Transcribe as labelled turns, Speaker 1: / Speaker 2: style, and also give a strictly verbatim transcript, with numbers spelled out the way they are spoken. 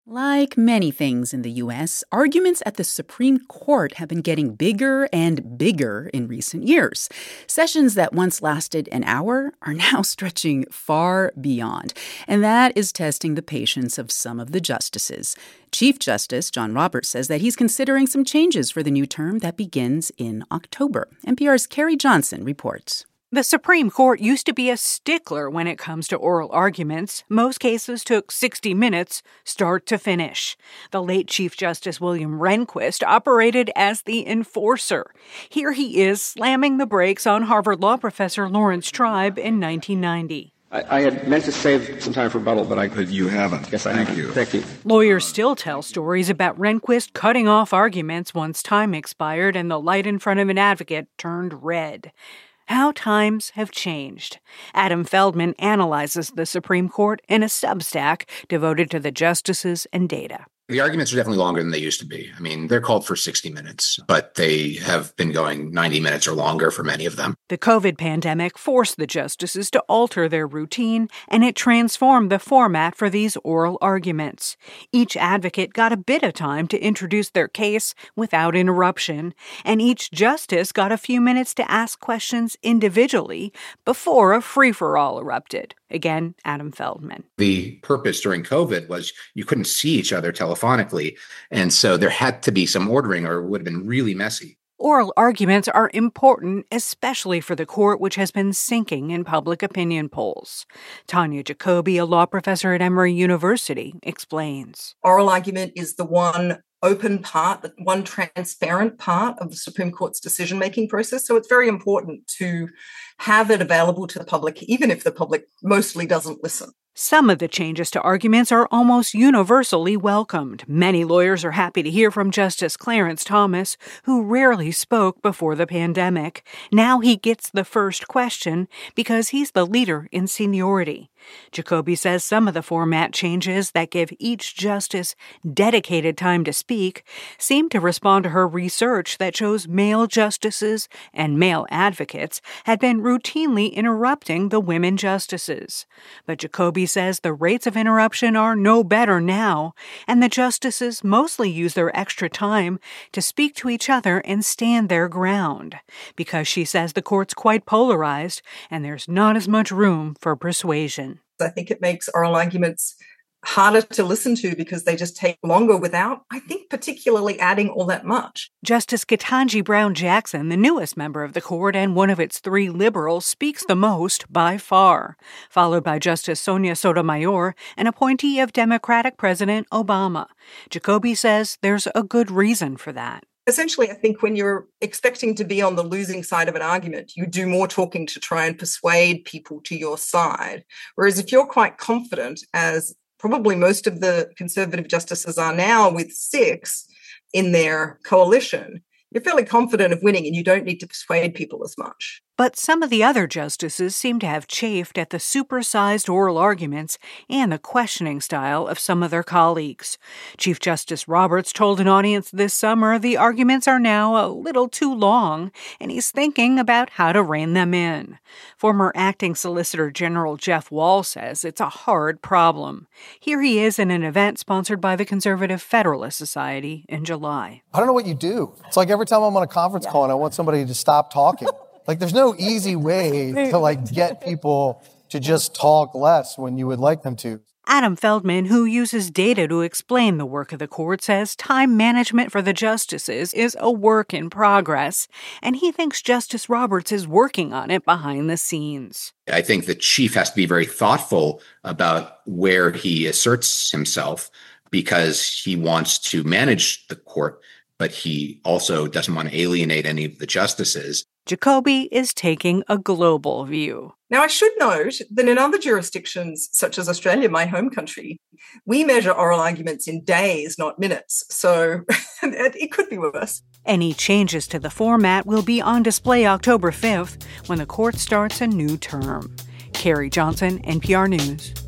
Speaker 1: Like many things in the U S, arguments at the Supreme Court have been getting bigger and bigger in recent years. Sessions that once lasted an hour are now stretching far beyond, and that is testing the patience of some of the justices. Chief Justice John Roberts says that he's considering some changes for the new term that begins in October. N P R's Carrie Johnson reports.
Speaker 2: The Supreme Court used to be a stickler when it comes to oral arguments. Most cases took sixty minutes, start to finish. The late Chief Justice William Rehnquist operated as the enforcer. Here he is slamming the brakes on Harvard law professor Lawrence Tribe in nineteen ninety.
Speaker 3: I, I had meant to save some time for rebuttal, but I...
Speaker 4: But you haven't.
Speaker 3: Yes, I
Speaker 4: Thank
Speaker 3: haven't.
Speaker 4: you.
Speaker 3: Thank you.
Speaker 2: Lawyers still tell stories about Rehnquist cutting off arguments once time expired and the light in front of an advocate turned red. How times have changed. Adam Feldman analyzes the Supreme Court in a Substack devoted to the justices and data.
Speaker 5: The arguments are definitely longer than they used to be. I mean, they're called for sixty minutes, but they have been going ninety minutes or longer for many of them.
Speaker 2: The COVID pandemic forced the justices to alter their routine, and it transformed the format for these oral arguments. Each advocate got a bit of time to introduce their case without interruption, and each justice got a few minutes to ask questions individually before a free-for-all erupted. Again, Adam Feldman.
Speaker 5: The purpose during COVID was you couldn't see each other telephonically, and so there had to be some ordering or it would have been really messy.
Speaker 2: Oral arguments are important, especially for the court, which has been sinking in public opinion polls. Tanya Jacoby, a law professor at Emory University, explains.
Speaker 6: Oral argument is the one open part, the one transparent part of the Supreme Court's decision-making process. So it's very important to have it available to the public, even if the public mostly doesn't listen.
Speaker 2: Some of the changes to arguments are almost universally welcomed. Many lawyers are happy to hear from Justice Clarence Thomas, who rarely spoke before the pandemic. Now he gets the first question because he's the leader in seniority. Jacoby says some of the format changes that give each justice dedicated time to speak seem to respond to her research that shows male justices and male advocates had been routinely interrupting the women justices. But Jacoby says the rates of interruption are no better now, and the justices mostly use their extra time to speak to each other and stand their ground, because she says the court's quite polarized and there's not as much room for persuasion.
Speaker 6: I think it makes oral arguments harder to listen to because they just take longer without, I think, particularly adding all that much.
Speaker 2: Justice Ketanji Brown Jackson, the newest member of the court and one of its three liberals, speaks the most by far, followed by Justice Sonia Sotomayor, an appointee of Democratic President Obama. Jacoby says there's a good reason for that.
Speaker 6: Essentially, I think when you're expecting to be on the losing side of an argument, you do more talking to try and persuade people to your side. Whereas if you're quite confident, as probably most of the conservative justices are now with six in their coalition, you're fairly confident of winning and you don't need to persuade people as much.
Speaker 2: But some of the other justices seem to have chafed at the supersized oral arguments and the questioning style of some of their colleagues. Chief Justice Roberts told an audience this summer the arguments are now a little too long, and he's thinking about how to rein them in. Former Acting Solicitor General Jeff Wall says it's a hard problem. Here he is in an event sponsored by the Conservative Federalist Society in July.
Speaker 7: I don't know what you do. It's like every time I'm on a conference call and I want somebody to stop talking. Like, there's no easy way to, like, get people to just talk less when you would like them to.
Speaker 2: Adam Feldman, who uses data to explain the work of the court, says time management for the justices is a work in progress, and he thinks Justice Roberts is working on it behind the scenes.
Speaker 5: I think the chief has to be very thoughtful about where he asserts himself because he wants to manage the court, but he also doesn't want to alienate any of the justices.
Speaker 2: Jacoby is taking a global view.
Speaker 6: Now, I should note that in other jurisdictions, such as Australia, my home country, we measure oral arguments in days, not minutes. So it could be worse.
Speaker 2: Any changes to the format will be on display October fifth when the court starts a new term. Carrie Johnson, N P R News.